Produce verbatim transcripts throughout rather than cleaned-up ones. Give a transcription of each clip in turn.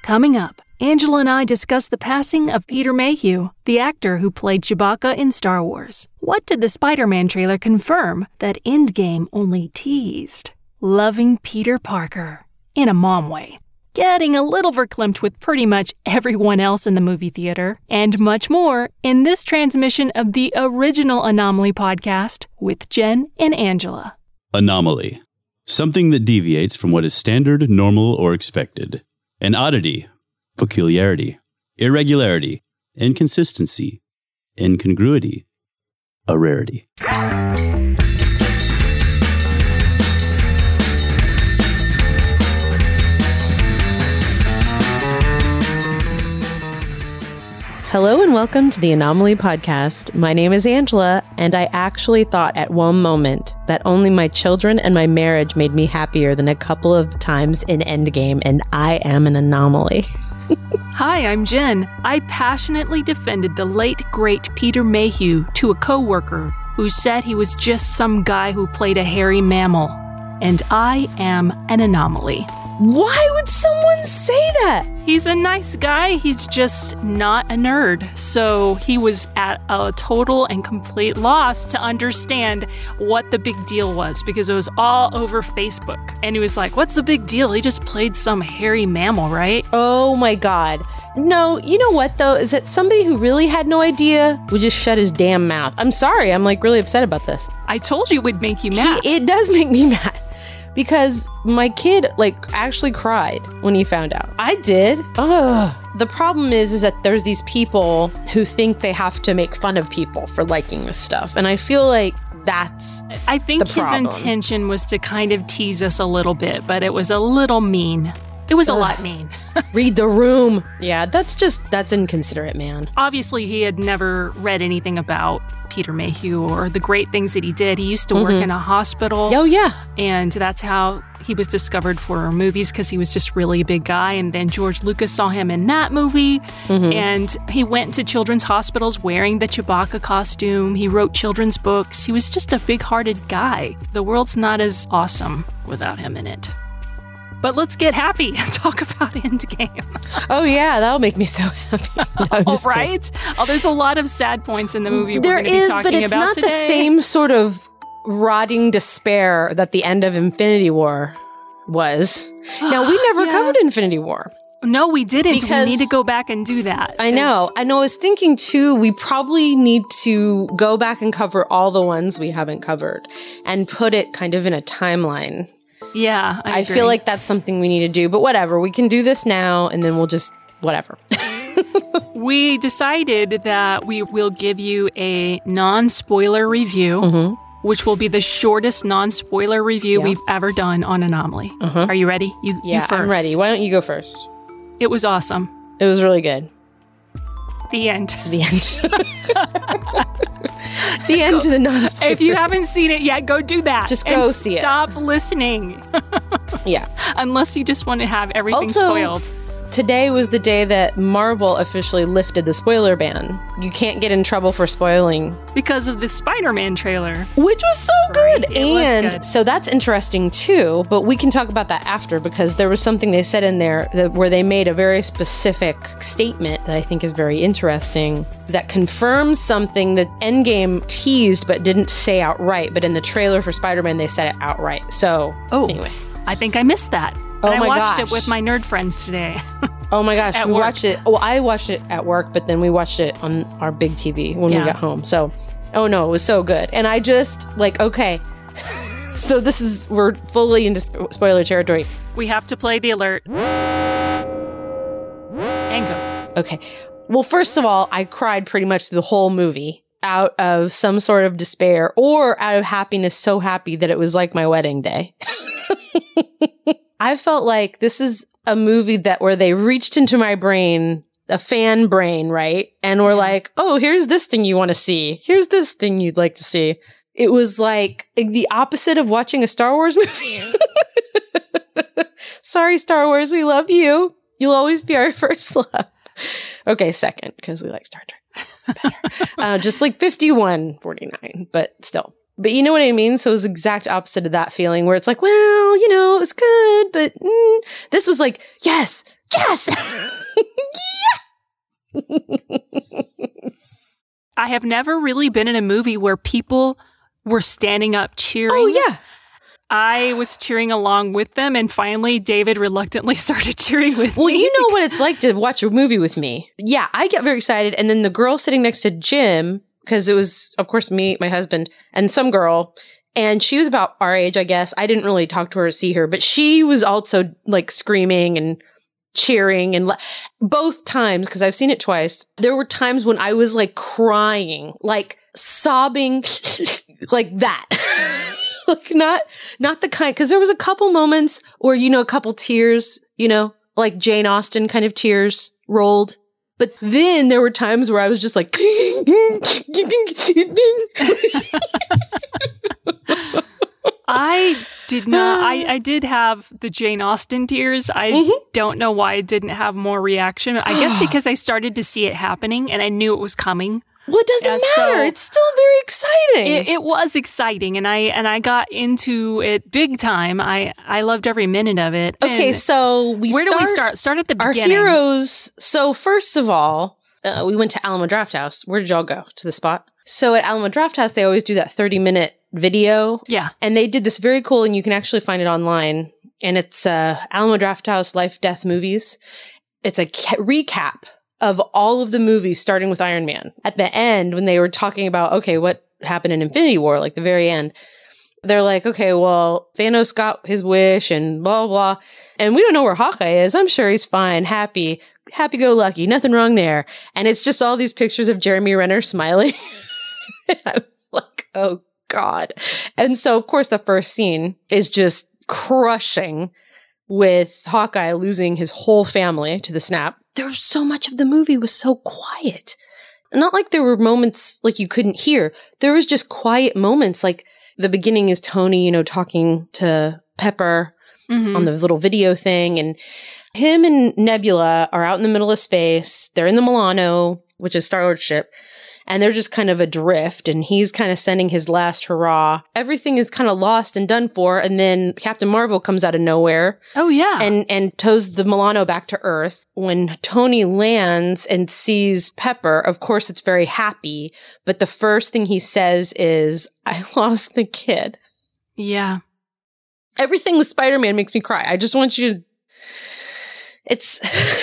Coming up, Angela and I discuss the passing of Peter Mayhew, the actor who played Chewbacca in Star Wars. What did the Spider-Man trailer confirm that Endgame only teased? Loving Peter Parker, in a mom way. Getting a little verklempt with pretty much everyone else in the movie theater, and much more in this transmission of the original Anomaly podcast with Jen and Angela. Anomaly. Something that deviates from what is standard, normal, or expected. An oddity, peculiarity, irregularity, inconsistency, incongruity, a rarity. Hello and welcome to the Anomaly podcast. My name is Angela, and I actually thought at one moment that only my children and my marriage made me happier than a couple of times in Endgame, and I am an anomaly. Hi, I'm Jen. I passionately defended the late, great Peter Mayhew to a coworker who said he was just some guy who played a hairy mammal. And I am an anomaly. Why would someone say that? He's a nice guy, he's just not a nerd. So he was at a total and complete loss to understand what the big deal was because it was all over Facebook. And he was like, what's the big deal? He just played some hairy mammal, right? Oh my God. No, you know what though, is that somebody who really had no idea would just shut his damn mouth. I'm sorry, I'm like really upset about this. I told you it would make you mad. He, it does make me mad. Because my kid, like, actually cried when he found out. I did. Ugh. The problem is, is that there's these people who think they have to make fun of people for liking this stuff. And I feel like that's I think the his problem. intention was to kind of tease us a little bit, but it was a little mean. It was a Ugh. lot mean. Read the room. Yeah, that's just, that's inconsiderate, man. Obviously, he had never read anything about Peter Mayhew or the great things that he did. He used to work Mm-hmm. in a hospital. Oh, yeah. And that's how he was discovered for movies because he was just really a big guy. And then George Lucas saw him in that movie. Mm-hmm. And he went to children's hospitals wearing the Chewbacca costume. He wrote children's books. He was just a big-hearted guy. The world's not as awesome without him in it. But let's get happy and talk about Endgame. Oh, yeah, that'll make me so happy. No, I'm All just right. kidding. Oh, there's a lot of sad points in the movie There we're going to be is, talking but it's about not today. the same sort of rotting despair that the end of Infinity War was. Now, we never Yeah. covered Infinity War. No, we didn't. Because- we need to go back and do that. I know. I know. I was thinking too, we probably need to go back and cover all the ones we haven't covered and put it kind of in a timeline. Yeah, I, I agree. feel like that's something we need to do, but whatever. We can do this now and then we'll just, whatever. we decided that we will give you a non-spoiler review, Mm-hmm. which will be the shortest non-spoiler review Yeah. we've ever done on Anomaly. Uh-huh. Are you ready? You, Yeah, you first. I'm ready. Why don't you go first? It was awesome. It was really good. The end. The end. The end to the non-spoiler. If you haven't seen it yet, go do that. Just go and see it. Stop listening. Yeah. Unless you just want to have everything Also- spoiled. Today was the day that Marvel officially lifted the spoiler ban. You can't get in trouble for spoiling. Because of the Spider-Man trailer. Which was so Right, good. it was And good. so that's interesting too, but we can talk about that after because there was something they said in there that, where they made a very specific statement that I think is very interesting that confirms something that Endgame teased but didn't say outright, but in the trailer for Spider-Man they said it outright. So, Oh, anyway. I think I missed that. Oh and I my watched gosh. it with my nerd friends today. Oh my gosh, At we work. watched it. Well, I watched it at work, but then we watched it on our big T V when Yeah. we got home. So, oh no, it was so good. And I just, like, okay. So this is, we're fully into sp- spoiler territory. We have to play the alert. And go. Okay. Well, first of all, I cried pretty much through the whole movie out of some sort of despair or out of happiness, so happy that it was like my wedding day. I felt like this is a movie that where they reached into my brain, a fan brain, right? And were like, oh, here's this thing you want to see. Here's this thing you'd like to see. It was like the opposite of watching a Star Wars movie. Sorry, Star Wars, we love you. You'll always be our first love. Okay, second, because we like Star Trek better. uh, just like fifty-one forty-nine, but still. But you know what I mean? So it was the exact opposite of that feeling where it's like, well, you know, it was good, but mm. This was like, yes, yes! I have never really been in a movie where people were standing up cheering. Oh, yeah. I was cheering along with them, and finally David reluctantly started cheering with well, me. Well, you know what it's like to watch a movie with me. Yeah, I get very excited, and then the girl sitting next to Jim, because it was, of course, me, my husband, and some girl, and she was about our age, I guess. I didn't really talk to her or see her, but she was also, like, screaming and cheering, and le- both times, because I've seen it twice, there were times when I was like crying, like sobbing, like that. Like not, not the kind, because there was a couple moments where, you know, a couple tears, you know, like Jane Austen kind of tears rolled. But then there were times where I was just like, I did not. I, I did have the Jane Austen tears. I mm-hmm. don't know why I didn't have more reaction. I guess because I started to see it happening and I knew it was coming. Well, it doesn't uh, matter. So it's still very exciting. It, it was exciting, and I and I got into it big time. I, I loved every minute of it. Okay, and so we where start, do we start? Start at the our beginning. Our heroes. So first of all, uh, we went to Alamo Drafthouse. Where did y'all go? To the spot? So at Alamo Drafthouse, they always do that thirty minute video. Yeah. And they did this very cool, and you can actually find it online. And it's uh, Alamo Drafthouse Life, Death Movies. It's a ca- recap of all of the movies starting with Iron Man. At the end, when they were talking about, okay, what happened in Infinity War, like the very end, they're like, okay, well, Thanos got his wish and blah, blah, blah. And we don't know where Hawkeye is. I'm sure he's fine, happy, happy-go-lucky, nothing wrong there. And it's just all these pictures of Jeremy Renner smiling. And I'm like, oh, God. And so, of course, the first scene is just crushing with Hawkeye losing his whole family to the snap. There was so much of the movie was so quiet. Not like there were moments like you couldn't hear. There was just quiet moments. Like the beginning is Tony, you know, talking to Pepper mm-hmm. on the little video thing. And him and Nebula are out in the middle of space. They're in the Milano, which is Star-Lord's ship. And they're just kind of adrift, and he's kind of sending his last hurrah. Everything is kind of lost and done for, and then Captain Marvel comes out of nowhere. Oh, yeah. And and tows the Milano back to Earth. When Tony lands and sees Pepper, of course it's very happy, but the first thing he says is, I lost the kid. Yeah. Everything with Spider-Man makes me cry. I just want you to... It's...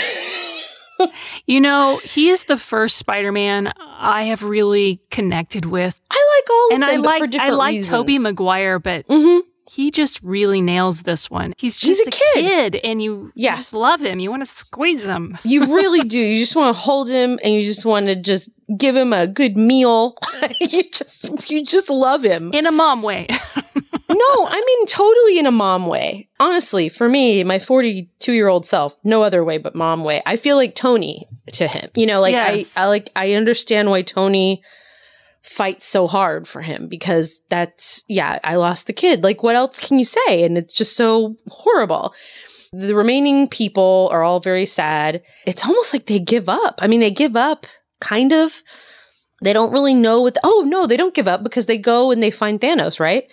You know, he is the first Spider-Man I have really connected with. I like all of and them, I but like, for different I like reasons. Tobey Maguire, but mm-hmm. he just really nails this one. He's just He's a, a kid. kid, and you, yeah. you just love him. You want to squeeze him. You really do. You just want to hold him, and you just want to just give him a good meal. you just you just love him. In a mom way. No, I mean totally in a mom way. Honestly, for me, my forty-two-year-old self, no other way but mom way. I feel like Tony to him. You know, like yes. I, I like I understand why Tony fights so hard for him, because that's yeah, I lost the kid. Like what else can you say? And it's just so horrible. The remaining people are all very sad. It's almost like they give up. I mean, they give up kind of. They don't really know what the, oh no, they don't give up, because they go and they find Thanos, right?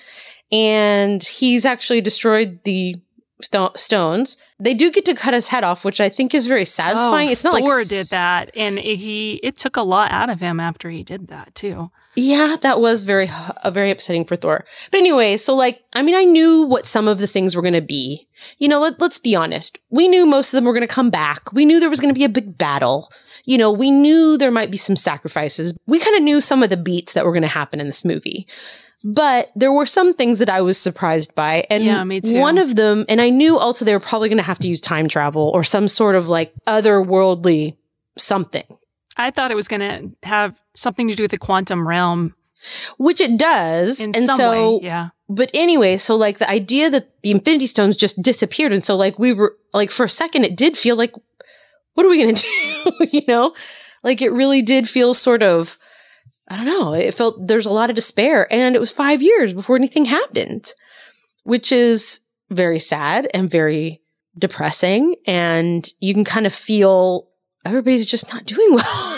And he's actually destroyed the sto- stones. They do get to cut his head off, which I think is very satisfying. Oh, it's not Thor like did that, and it, he it took a lot out of him after he did that too. Yeah, that was very uh, very upsetting for Thor. But anyway, so like, I mean, I knew what some of the things were going to be. You know, let, let's be honest. We knew most of them were going to come back. We knew there was going to be a big battle. You know, we knew there might be some sacrifices. We kind of knew some of the beats that were going to happen in this movie. But there were some things that I was surprised by. And yeah, me too. One of them, and I knew also they were probably going to have to use time travel or some sort of like otherworldly something. I thought it was going to have something to do with the quantum realm. Which it does. In and some so, way, yeah. But anyway, so like the idea that the Infinity Stones just disappeared. And so like we were, like for a second, it did feel like, what are we going to do? You know? Like it really did feel sort of, I don't know. It felt there's a lot of despair, and it was five years before anything happened, which is very sad and very depressing. And you can kind of feel everybody's just not doing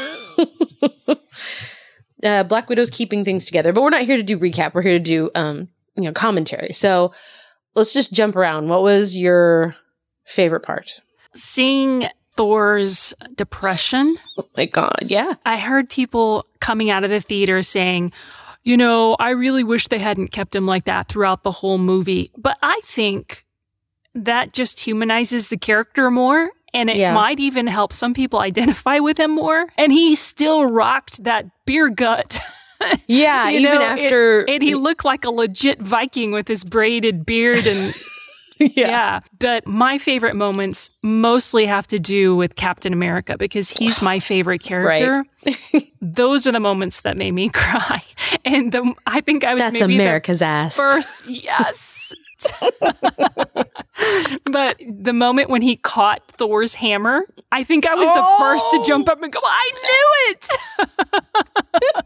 well. uh, Black Widow's keeping things together, but we're not here to do recap. We're here to do, um, you know, commentary. So let's just jump around. What was your favorite part? Seeing Thor's depression. Oh my God, yeah. I heard people coming out of the theater saying, you know, I really wish they hadn't kept him like that throughout the whole movie. But I think that just humanizes the character more. And it Yeah. might even help some people identify with him more. And he still rocked that beer gut. Yeah, You even know, after... And he looked like a legit Viking with his braided beard and... yeah. yeah. But my favorite moments mostly have to do with Captain America because he's my favorite character. Right. Those are the moments that made me cry. And the, I think I was That's maybe America's the ass. First, yes. But the moment when he caught Thor's hammer, I think I was oh! the first to jump up and go, I knew it.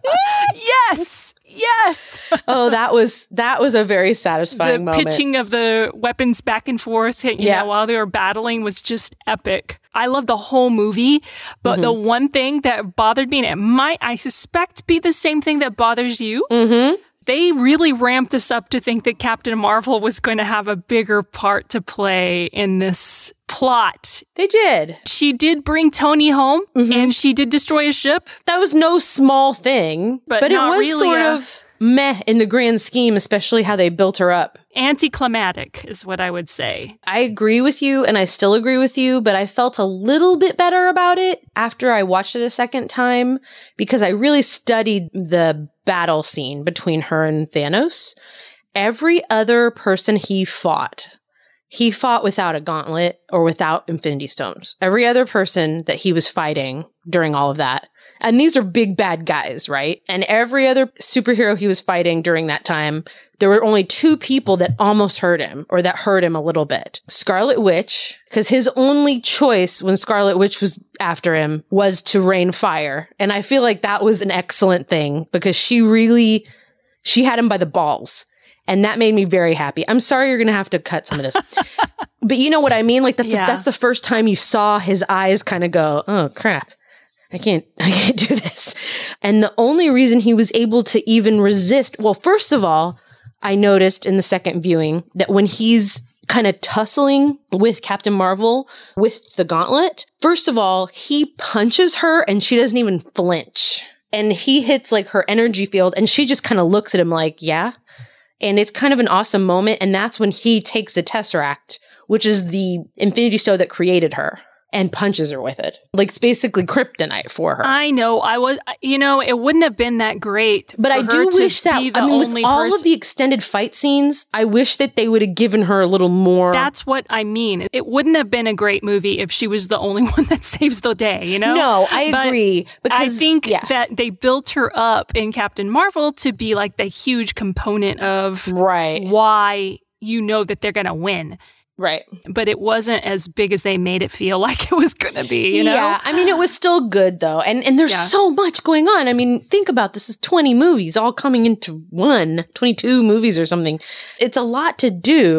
Yes. Yes. Oh, that was that was a very satisfying the moment. The pitching of the weapons back and forth, you yeah. know, while they were battling was just epic. I love the whole movie, but mm-hmm. the one thing that bothered me, and it might, I suspect, be the same thing that bothers you. Mm-hmm. They really ramped us up to think that Captain Marvel was going to have a bigger part to play in this plot. They did. She did bring Tony home, mm-hmm. and she did destroy a ship. That was no small thing, but, but it was really sort a- of meh in the grand scheme, especially how they built her up. Anticlimactic is what I would say. I agree with you, and I still agree with you, but I felt a little bit better about it after I watched it a second time because I really studied the battle scene between her and Thanos. Every other person he fought, he fought without a gauntlet or without Infinity Stones. Every other person that he was fighting during all of that. And these are big bad guys, right? And every other superhero he was fighting during that time, there were only two people that almost hurt him or that hurt him a little bit. Scarlet Witch, because his only choice when Scarlet Witch was after him was to rain fire. And I feel like that was an excellent thing because she really, she had him by the balls. And that made me very happy. I'm sorry you're going to have to cut some of this. But you know what I mean? Like that's, yeah. the, that's the first time you saw his eyes kind of go, oh crap. I can't, I can't do this. And the only reason he was able to even resist, well, first of all, I noticed in the second viewing that when he's kind of tussling with Captain Marvel with the gauntlet, first of all, he punches her and she doesn't even flinch. And he hits like her energy field and she just kind of looks at him like, yeah. And it's kind of an awesome moment. And that's when he takes the Tesseract, which is the Infinity Stone that created her. And punches her with it. Like, it's basically kryptonite for her. I know. I was, you know, it wouldn't have been that great. But I do wish that, I mean, with all person. of the extended fight scenes, I wish that they would have given her a little more. That's what I mean. It wouldn't have been a great movie if she was the only one that saves the day, you know? No, I but agree. Because I think yeah. that they built her up in Captain Marvel to be like the huge component of right. why you know that they're going to win. Right. But it wasn't as big as they made it feel like it was going to be, you know? Yeah. I mean, it was still good, though. And and there's yeah. so much going on. I mean, think about this. This is twenty movies all coming into one, twenty-two movies or something. It's a lot to do.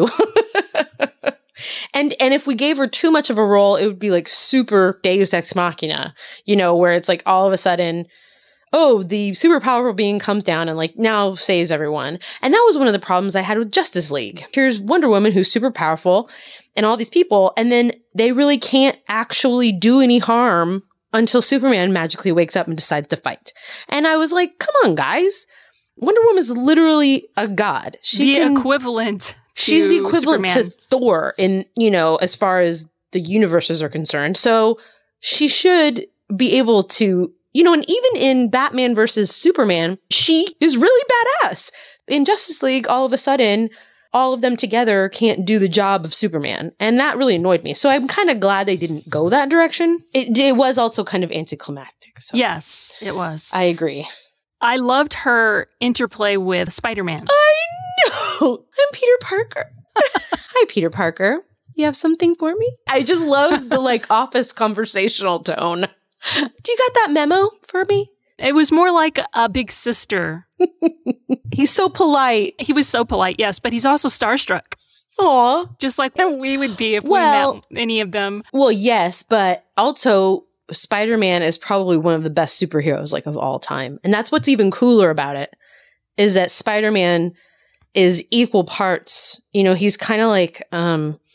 and and if we gave her too much of a role, it would be like super Deus Ex Machina, you know, where it's like all of a sudden, oh, the super powerful being comes down and like now saves everyone. And that was one of the problems I had with Justice League. Here's Wonder Woman who's super powerful and all these people, and then they really can't actually do any harm until Superman magically wakes up and decides to fight. And I was like, come on, guys. Wonder Woman is literally a god. She the can, equivalent She's the equivalent Superman. to Thor in, you know, as far as the universes are concerned. So she should be able to, you know, and even in Batman versus Superman, she is really badass. In Justice League, all of a sudden, all of them together can't do the job of Superman. And that really annoyed me. So I'm kind of glad they didn't go that direction. It, it was also kind of anticlimactic. So. Yes, it was. I agree. I loved her interplay with Spider-Man. I know. I'm Peter Parker. Hi, Peter Parker. You have something for me? I just love the like office conversational tone. Do you got that memo for me? It was more like a big sister. He's so polite. He was so polite, yes, but he's also starstruck. Aw. Just like we would be if well, we met any of them. Well, yes, but also Spider-Man is probably one of the best superheroes like of all time. And that's what's even cooler about it, is that Spider-Man is equal parts. You know, he's kind of like, um,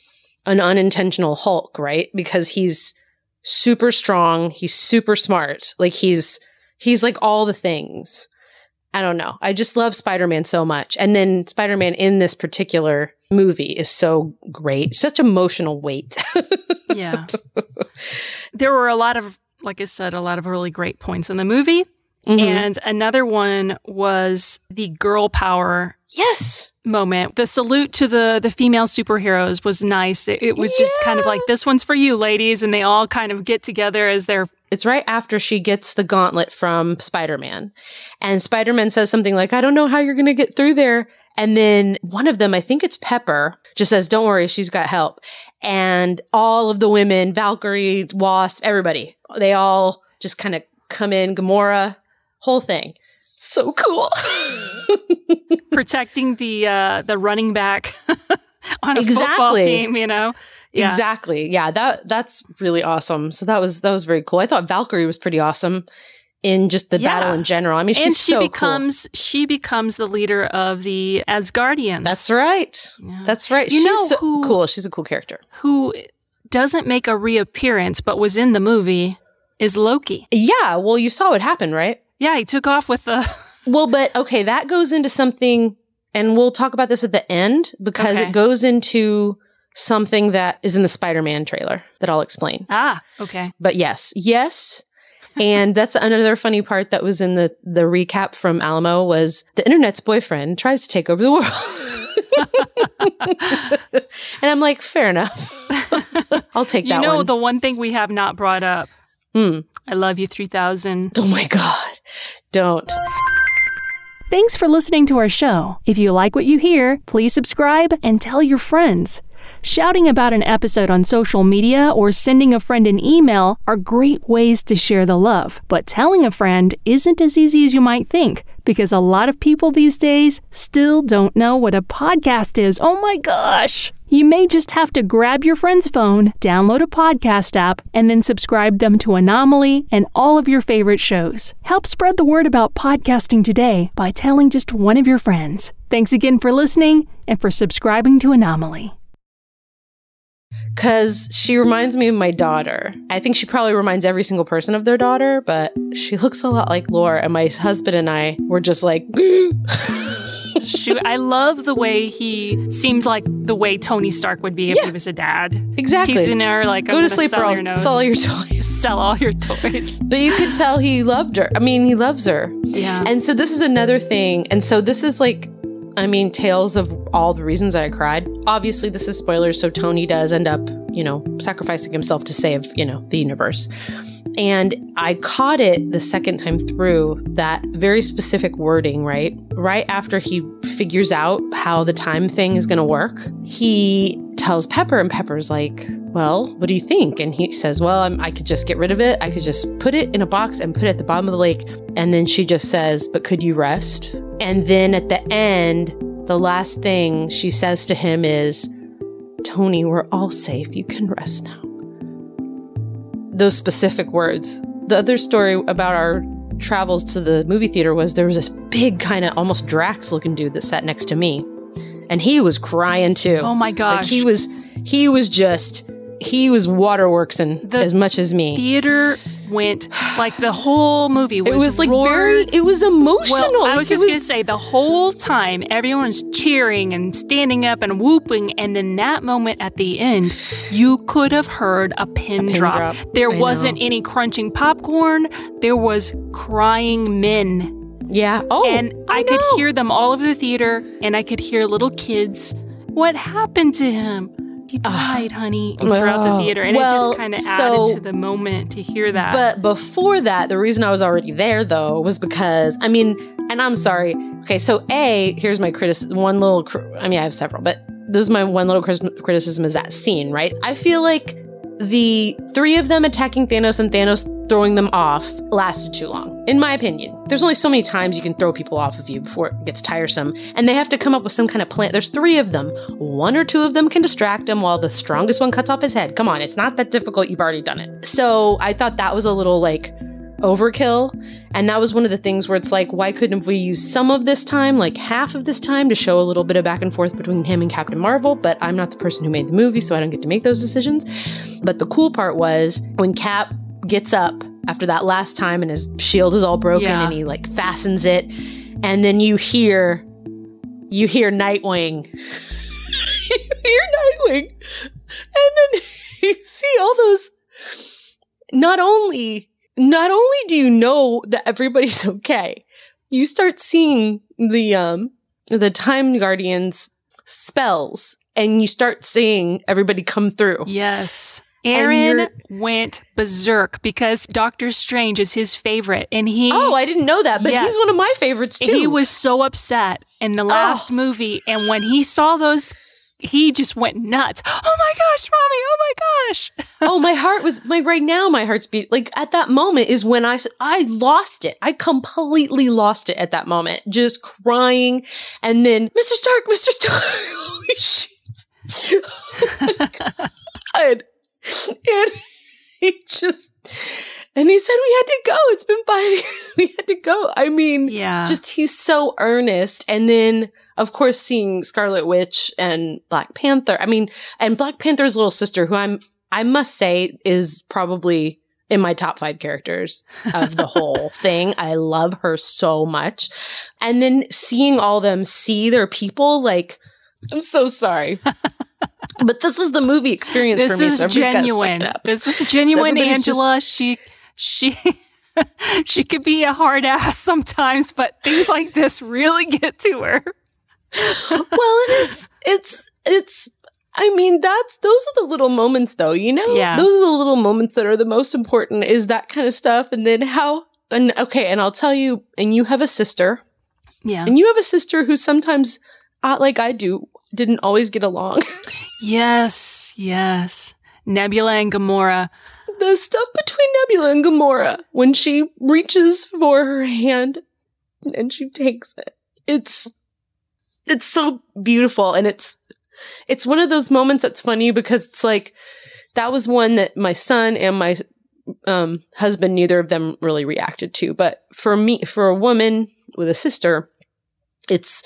an unintentional Hulk, right? Because he's super strong. He's super smart. Like he's, he's like all the things. I don't know. I just love Spider-Man so much. And then Spider-Man in this particular movie is so great. Such emotional weight. Yeah. There were a lot of, like I said, a lot of really great points in the movie. Mm-hmm. And another one was the girl power yes. moment. The salute to the, the female superheroes was nice. It, it was yeah. just kind of like, this one's for you, ladies. And they all kind of get together as they're... It's right after she gets the gauntlet from Spider-Man. And Spider-Man says something like, I don't know how you're going to get through there. And then one of them, I think it's Pepper, just says, don't worry, she's got help. And all of the women, Valkyrie, Wasp, everybody, they all just kind of come in, Gamora, whole thing. So cool. Protecting the uh, the running back on a exactly. football team, you know? Yeah. Exactly. Yeah, that that's really awesome. So that was that was very cool. I thought Valkyrie was pretty awesome in just the yeah. battle in general. I mean, she's and she so becomes cool. she becomes the leader of the Asgardians. That's right. Yeah. That's right. You she's know so who, cool. She's a cool character. Who doesn't make a reappearance but was in the movie is Loki. Yeah, well, you saw what happened, right? Yeah, he took off with the Well, but okay, that goes into something, and we'll talk about this at the end because okay. it goes into something that is in the Spider-Man trailer that I'll explain. Ah, okay. But yes, yes. And that's another funny part that was in the, the recap from Alamo was the internet's boyfriend tries to take over the world. And I'm like, fair enough. I'll take that one. You know, one. The one thing we have not brought up. Mm. I love you three thousand. Oh my God. Don't. Thanks for listening to our show. If you like what you hear, please subscribe and tell your friends. Shouting about an episode on social media or sending a friend an email are great ways to share the love. But telling a friend isn't as easy as you might think, because a lot of people these days still don't know what a podcast is. Oh my gosh! You may just have to grab your friend's phone, download a podcast app, and then subscribe them to Anomaly and all of your favorite shows. Help spread the word about podcasting today by telling just one of your friends. Thanks again for listening and for subscribing to Anomaly. Because she reminds me of my daughter. I think she probably reminds every single person of their daughter, but she looks a lot like Laura, and my husband and I were just like... Shoot, I love the way he seems like the way Tony Stark would be if yeah. he was a dad. Exactly. Teasing her like, go I'm to sleep sell or your I'll nose. sell all your toys. Sell all your toys. But you could tell he loved her. I mean, he loves her. Yeah. And so this is another thing. And so this is like, I mean, tales of all the reasons I cried. Obviously, this is spoilers, so Tony does end up, you know, sacrificing himself to save, you know, the universe. And I caught it the second time through, that very specific wording, right? Right after he figures out how the time thing is going to work, he tells Pepper, and Pepper's like, well, what do you think? And he says, well, I'm, I could just get rid of it. I could just put it in a box and put it at the bottom of the lake. And then she just says, but could you rest? And then at the end, the last thing she says to him is, Tony, we're all safe. You can rest now. Those specific words. The other story about our travels to the movie theater was there was this big kind of almost Drax looking dude that sat next to me. And he was crying too. Oh my gosh. Like he was, he was just, he was waterworksing as much as me. Theater went, like the whole movie was It was like roared. very, it was emotional. Well, I Like, was it just going to say, the whole time, everyone's cheering and standing up and whooping. And then that moment at the end, you could have heard a pin, A pin drop. drop. There I wasn't know. any crunching popcorn. There was crying men. Yeah. Oh, and I, I could know. hear them all over the theater, and I could hear little kids. What happened to him? He died, uh, honey, throughout oh, the theater. And well, it just kind of so, added to the moment to hear that. But before that, the reason I was already there, though, was because, I mean, and I'm sorry. Okay, so A, here's my criticism. One little, cr- I mean, I have several, but this is my one little criticism is that scene, right? I feel like the three of them attacking Thanos and Thanos throwing them off lasted too long, in my opinion. There's only so many times you can throw people off of you before it gets tiresome, and they have to come up with some kind of plan. There's three of them. One or two of them can distract him while the strongest one cuts off his head. Come on, it's not that difficult. You've already done it. So I thought that was a little like, overkill. And that was one of the things where it's like, why couldn't we use some of this time, like half of this time, to show a little bit of back and forth between him and Captain Marvel? But I'm not the person who made the movie, so I don't get to make those decisions. But the cool part was when Cap gets up after that last time and his shield is all broken Yeah. and he like fastens it. And then you hear, you hear Nightwing. You hear Nightwing. And then you see all those, not only, not only do you know that everybody's okay, you start seeing the, um, the Time Guardians spells and you start seeing everybody come through. Yes. And Aaron you're- went berserk because Doctor Strange is his favorite. And he Oh, I didn't know that, but Yeah. he's one of my favorites too. he was so upset in the last Oh. movie. And when he saw those, he just went nuts. Oh my gosh, mommy. Oh my gosh. Oh, my heart was like right now. My heart's beat. Like at that moment is when I I lost it. I completely lost it at that moment, just crying. And then Mister Stark, Mister Stark, holy shit! Oh my God. And he just and he said we had to go. It's been five years. We had to go. I mean, Yeah. just he's so earnest. And then, of course, seeing Scarlet Witch and Black Panther. I mean, and Black Panther's little sister, who I'm, I must say, is probably in my top five characters of the whole thing. I love her so much. And then seeing all them see their people, like, I'm so sorry. But this was the movie experience This for me. is so everybody's gotta suck genuine. it up. This is genuine, everybody's just- Angela. She, she, she could be a hard ass sometimes, but things like this really get to her. Well, and it's it's it's I mean, that's those are the little moments though, you know? Yeah. Those are the little moments that are the most important, is that kind of stuff. And then how and okay, and I'll tell you, and you have a sister, Yeah. and you have a sister who sometimes, uh, like I do, didn't always get along. Yes. Yes. Nebula and Gamora. The stuff between Nebula and Gamora when she reaches for her hand and she takes it. It's it's so beautiful, and it's it's one of those moments that's funny because it's like that was one that my son and my um, husband, neither of them really reacted to. But for me, for a woman with a sister, it's,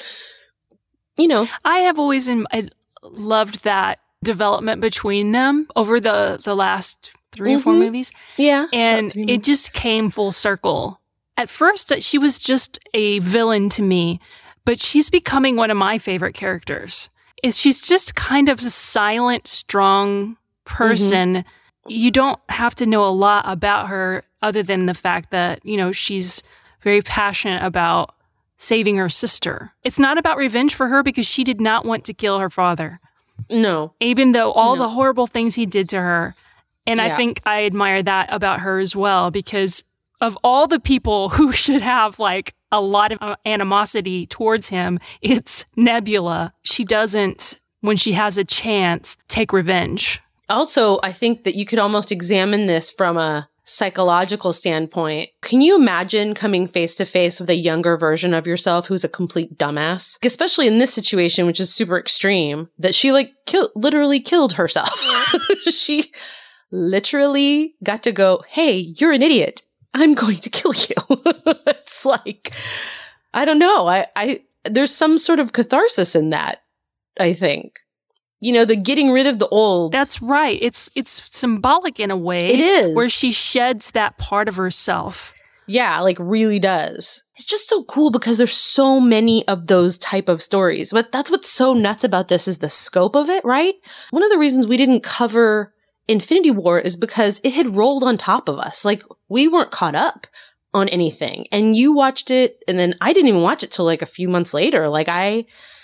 you know, I have always in, I loved that development between them over the, the last three or four Mhm. movies. yeah. And About three it just came full circle. At first, uh, she was just a villain to me, but she's becoming one of my favorite characters. Is she's just kind of a silent, strong person. You don't have to know a lot about her other than the fact that, you know, she's very passionate about saving her sister. It's not about revenge for her because she did not want to kill her father, no. even though all No. the horrible things he did to her. And I Yeah. think I admire that about her as well, because of all the people who should have like a lot of uh, animosity towards him, it's Nebula. She doesn't, when she has a chance, take revenge. Also, I think that you could almost examine this from a psychological standpoint. Can you imagine coming face to face with a younger version of yourself who's a complete dumbass? Especially in this situation, which is super extreme, that she like kill- literally killed herself. She literally got to go, hey, you're an idiot. I'm going to kill you. It's like, I don't know. I, I, there's some sort of catharsis in that, I think. You know, the getting rid of the old. That's right. It's it's symbolic in a way. It is. Where she sheds that part of herself. Yeah, like really does. It's just so cool because there's so many of those type of stories. But that's what's so nuts about this is the scope of it, right? One of the reasons we didn't cover Infinity War is because it had rolled on top of us. Like we weren't caught up on anything. And you watched it, and then I didn't even watch it till like a few months later. Like I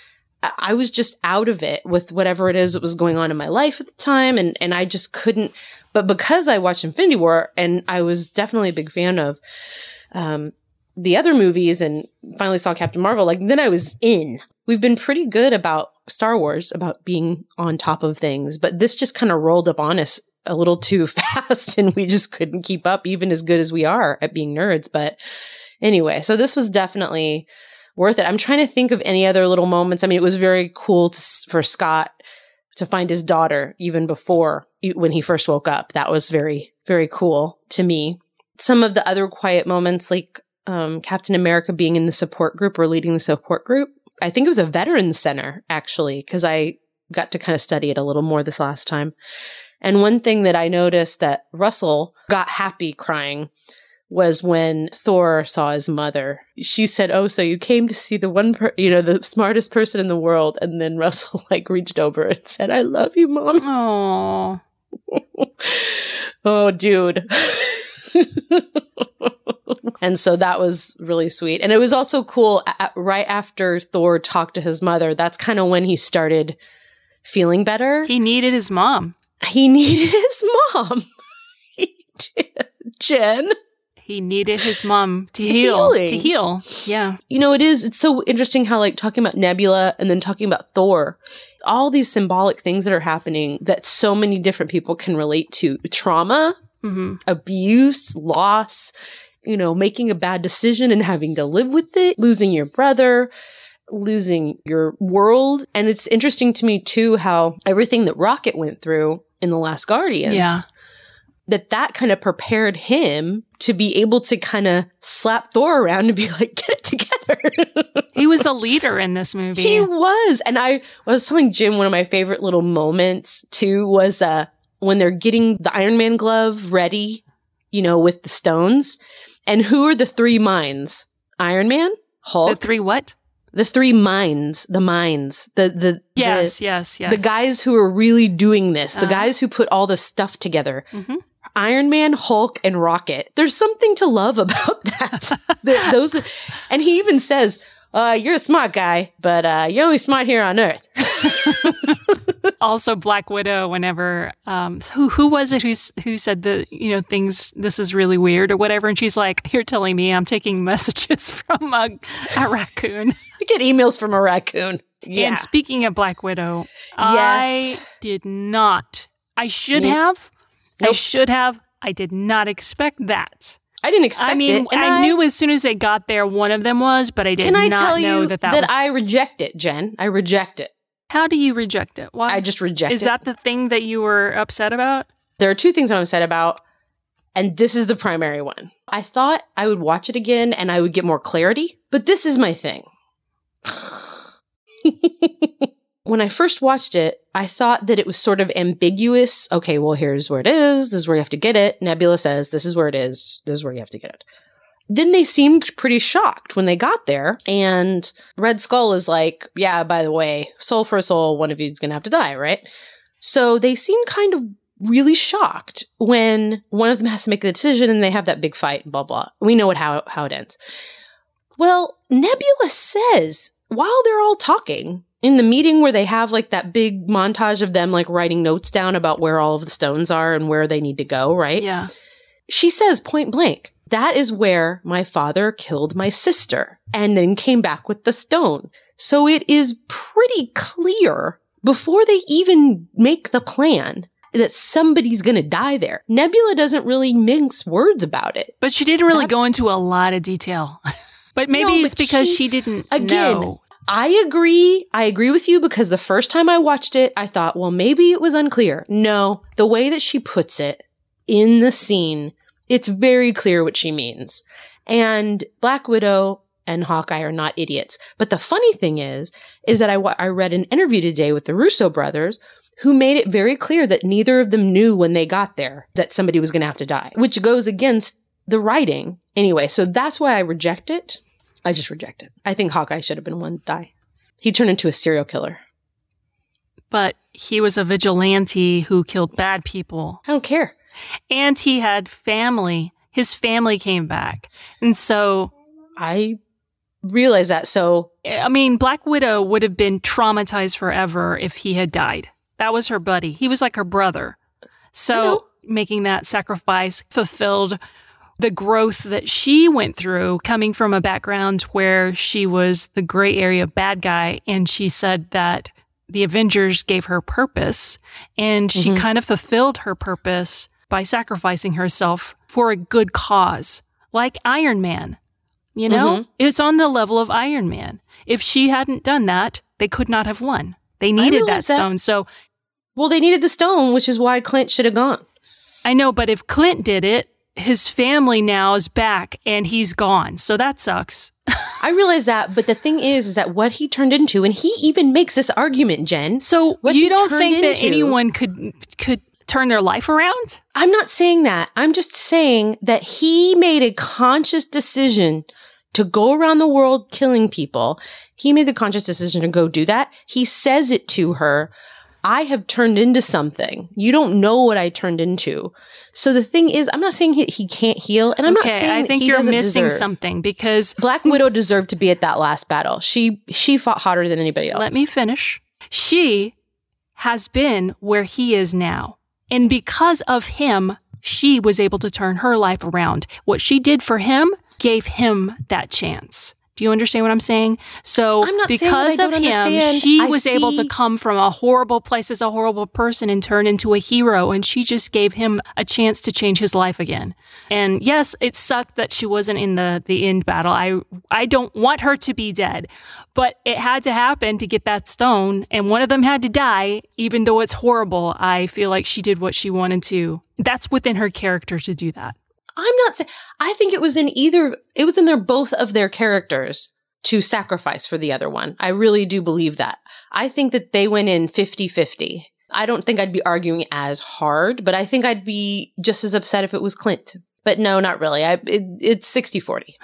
I was just out of it with whatever it is that was going on in my life at the time. And, and I just couldn't, but because I watched Infinity War and I was definitely a big fan of, um, the other movies and finally saw Captain Marvel, like then I was in. We've been pretty good about Star Wars, about being on top of things, but this just kind of rolled up on us a little too fast and we just couldn't keep up, even as good as we are at being nerds. But anyway, so this was definitely worth it. I'm trying to think of any other little moments. I mean, it was very cool to, for Scott to find his daughter even before when he first woke up. That was very, very cool to me. some of the other quiet moments, like um, Captain America being in the support group or leading the support group. I think it was a veterans center, actually, because I got to kind of study it a little more this last time. And one thing that I noticed that Russell got happy crying was when Thor saw his mother. She said, "Oh, so you came to see the one, per- you know, the smartest person in the world." And then Russell like reached over and said, "I love you, Mom." Oh, oh, dude. And so that was really sweet. And it was also cool. At, right after Thor talked to his mother, that's kind of when he started feeling better. he needed his mom. He needed his mom. He did, Jen. He needed his mom to heal. Healing. To heal. Yeah. You know, it is. It's so interesting how, like, talking about Nebula and then talking about Thor, all these symbolic things that are happening that so many different people can relate to. Trauma, Mm-hmm. abuse, loss, you know, making a bad decision and having to live with it, losing your brother, losing your world. And it's interesting to me, too, how everything that Rocket went through in The Last Guardians, Yeah. that that kind of prepared him to be able to kind of slap Thor around and be like, get it together. He was a leader in this movie. He was. And I was telling Jim, one of my favorite little moments, too, was uh, when they're getting the Iron Man glove ready, you know, with the stones. And who are the three minds? Iron Man, Hulk. The three what? The three minds, the minds, the, the, Yes, the, yes, yes. the guys who are really doing this, the Uh-huh. guys who put all the stuff together. Mhm. Iron Man, Hulk, and Rocket. There's something to love about that. The- those, and he even says, uh, you're a smart guy, but uh, you're only smart here on Earth. Also, Black Widow. Whenever um, who who was it who s- who said the you know things this is really weird or whatever, and she's like, "You're telling me I'm taking messages from a, a raccoon." I get emails from a raccoon. Yeah. And speaking of Black Widow, I did not. I should Nope. have. I Nope. should have. I did not expect that. I didn't expect I mean, it. and I, knew as soon as they got there, one of them was, but I did Can I not tell know you that that, that was. I reject it, Jen? I reject it. How do you reject it? Why? I just reject Is it. that the thing that you were upset about? There are two things I'm upset about, and this is the primary one. I thought I would watch it again and I would get more clarity, but this is my thing. When I first watched it, I thought that it was sort of ambiguous. Okay, well, here's where it is. This is where you have to get it. Nebula says, this is where it is. This is where you have to get it. Then they seemed pretty shocked when they got there. And Red Skull is like, yeah, by the way, soul for a soul, one of you is going to have to die, right? So they seem kind of really shocked when one of them has to make the decision and they have that big fight and blah, blah. We know what how, how it ends. Well, Nebula says, while they're all talking in the meeting where they have like that big montage of them like writing notes down about where all of the stones are and where they need to go, right? Yeah. She says point blank, that is where my father killed my sister and then came back with the stone. So it is pretty clear before they even make the plan that somebody's going to die there. Nebula doesn't really mince words about it. But she didn't really go That's- into a lot of detail. But maybe No, it's but because she- she, didn't again, know. I agree. I agree with you because the first time I watched it, I thought, well, maybe it was unclear. No, the way that she puts it in the scene, it's very clear what she means. And Black Widow and Hawkeye are not idiots. But the funny thing is, is that I, wa- I read an interview today with the Russo brothers who made it very clear that neither of them knew when they got there that somebody was going to have to die, which goes against the writing. Anyway, so that's why I reject it. I just reject it. I think Hawkeye should have been one to die. He turned into a serial killer. But he was a vigilante who killed bad people. I don't care. And he had family. His family came back. And so, I realize that. So I mean, Black Widow would have been traumatized forever if he had died. That was her buddy. He was like her brother. I know. So making that sacrifice fulfilled the growth that she went through, coming from a background where she was the gray area bad guy. And she said that the Avengers gave her purpose, and she Mhm. kind of fulfilled her purpose by sacrificing herself for a good cause, like Iron Man. You know, Mhm. it's on the level of Iron Man. If she hadn't done that, they could not have won. They needed that realize that. stone. So well, they needed the stone, which is why Clint should have gone. I know, but if Clint did it, his family now is back and he's gone. So that sucks. I realize that, but the thing is, is that what he turned into, and he even makes this argument, Jen. So what you he don't turned think that into- anyone could could turn their life around? I'm not saying that. I'm just saying that he made a conscious decision to go around the world killing people. He made the conscious decision to go do that. He says it to her. I have turned into something. You don't know what I turned into. So the thing is, I'm not saying he, he can't heal, and I'm okay, not saying I think he you're doesn't missing deserve. something because Black Widow deserved to be at that last battle. She she fought hotter than anybody else. let me finish. She has been where he is now. And because of him, she was able to turn her life around. What she did for him gave him that chance. Do you understand what I'm saying? So I'm not saying because that I of don't him, understand. she I was able to see- come from a horrible place as a horrible person and turn into a hero. And she just gave him a chance to change his life again. And yes, it sucked that she wasn't in the, the end battle. I, I don't want her to be dead, but it had to happen to get that stone. And one of them had to die, even though it's horrible. I feel like she did what she wanted to. That's within her character to do that. I'm not saying, I think it was in either, it was in their both of their characters to sacrifice for the other one. I really do believe that. I think that they went in fifty-fifty. I don't think I'd be arguing as hard, but I think I'd be just as upset if it was Clint. But no, not really. I it, it's sixty forty.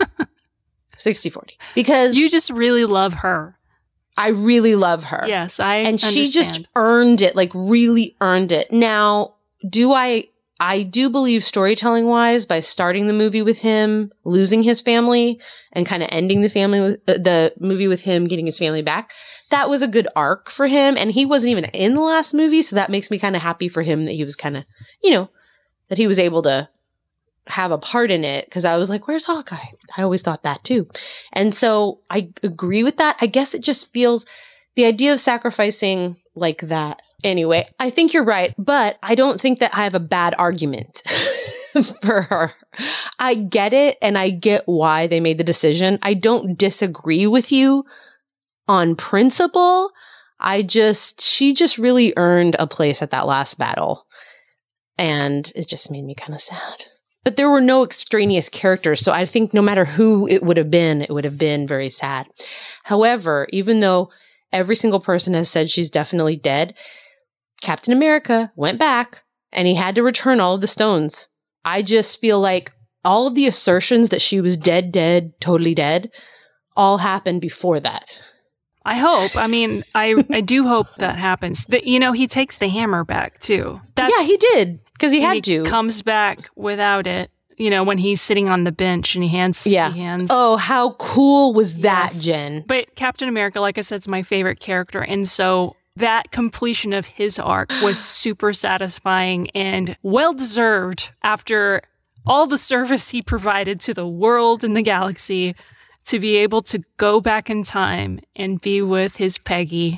sixty forty. Because You just really love her. I really love her. Yes, I and she just understand. earned it, like really earned it. Now, do I, I do believe storytelling wise, by starting the movie with him losing his family and kind of ending the family with uh, the movie with him getting his family back, that was a good arc for him. And he wasn't even in the last movie. So that makes me kind of happy for him that he was kind of, you know, that he was able to have a part in it. Cause I was like, where's Hawkeye? I always thought that too. And so I agree with that. I guess it just feels the idea of sacrificing like that. Anyway, I think you're right, but I don't think that I have a bad argument for her. I get it, and I get why they made the decision. I don't disagree with you on principle. I just, she just really earned a place at that last battle. And it just made me kind of sad. But there were no extraneous characters, so I think no matter who it would have been, it would have been very sad. However, even though every single person has said she's definitely dead, Captain America went back and he had to return all of the stones. I just feel like all of the assertions that she was dead, dead, totally dead, all happened before that. I hope. I mean, I I do hope that happens. That, you know, he takes the hammer back too. That's, yeah, he did, because he had he to. comes back without it. You know, when he's sitting on the bench and he hands, Yeah. he hands. Oh, how cool was that, Yes. Jen? But Captain America, like I said, is my favorite character. And so that completion of his arc was super satisfying and well-deserved after all the service he provided to the world and the galaxy, to be able to go back in time and be with his Peggy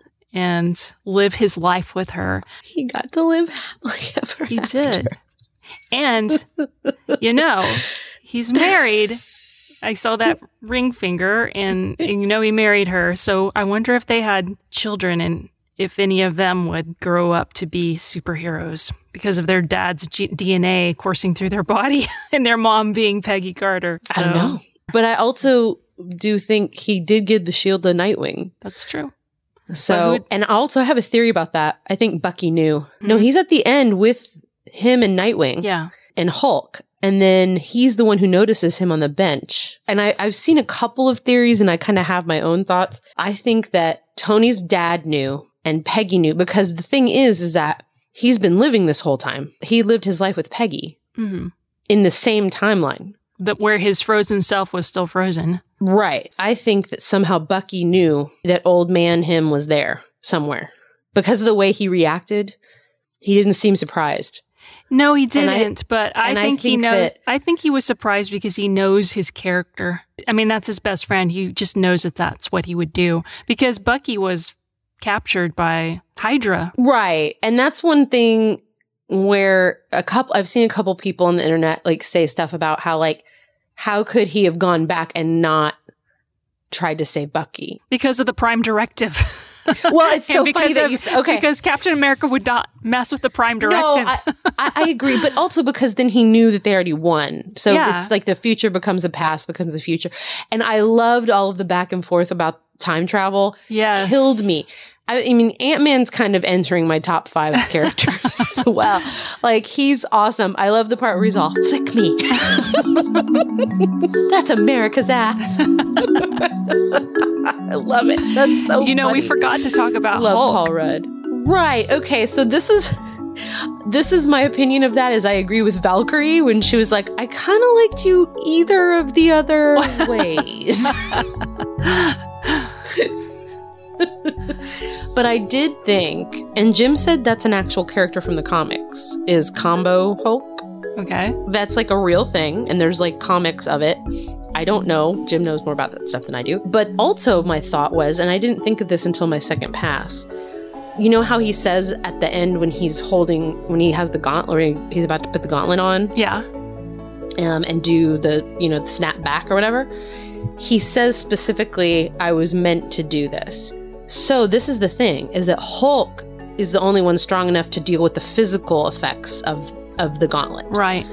and live his life with her. He got to live happily ever He after. did. And, you know, he's married. I saw that ring finger, and, and, you know, he married her. So I wonder if they had children and if any of them would grow up to be superheroes because of their dad's G- D N A coursing through their body and their mom being Peggy Carter. So, I don't know. But I also do think he did give the shield to Nightwing. That's true. So, who- and also I have a theory about that. I think Bucky knew. No, Mhm. he's at the end with him and Nightwing Yeah. and Hulk. And then he's the one who notices him on the bench. And I, I've seen a couple of theories and I kind of have my own thoughts. I think that Tony's dad knew and Peggy knew, because the thing is, is that he's been living this whole time. He lived his life with Peggy Mm-hmm. in the same timeline. That where his frozen self was still frozen. Right. I think that somehow Bucky knew that old man him was there somewhere. Because of the way he reacted, he didn't seem surprised. No, he And I- didn't. but I and I think, he think knows. that- I think he was surprised because he knows his character. I mean, that's his best friend. He just knows that that's what he would do, because Bucky was captured by Hydra. Right. And that's one thing where a couple, I've seen a couple people on the internet like say stuff about how like, how could he have gone back and not tried to save Bucky? Because of the Prime Directive. Well, it's so And funny because that of- you s- okay. because Captain America would not mess with the Prime No, Directive. I, I, I agree, but also because then he knew that they already won. So Yeah. it's like the future becomes a past, becomes the future. And I loved all of the back and forth about time travel. Yes. Killed me. I, I mean, Ant-Man's kind of entering my top five characters as well. Like, he's awesome. I love the part where he's all, flick me. That's America's ass. I love it. That's so You know, funny. we forgot to talk about Love Hulk. Paul Rudd. Right. Okay. So this is this is my opinion of that. Is I agree with Valkyrie when she was like, I kind of liked you either of the other ways. But I did think, and Jim said that's an actual character from the comics, is Combo Hulk. Okay. That's like a real thing, and there's like comics of it. I don't know. Jim knows more about that stuff than I do. But also my thought was, and I didn't think of this until my second pass, you know how he says at the end when he's holding, when he has the gauntlet, or he, he's about to put the gauntlet on Yeah. um, and do the, you know, the snap back or whatever? He says specifically, I was meant to do this. So this is the thing, is that Hulk is the only one strong enough to deal with the physical effects of, of the gauntlet. Right.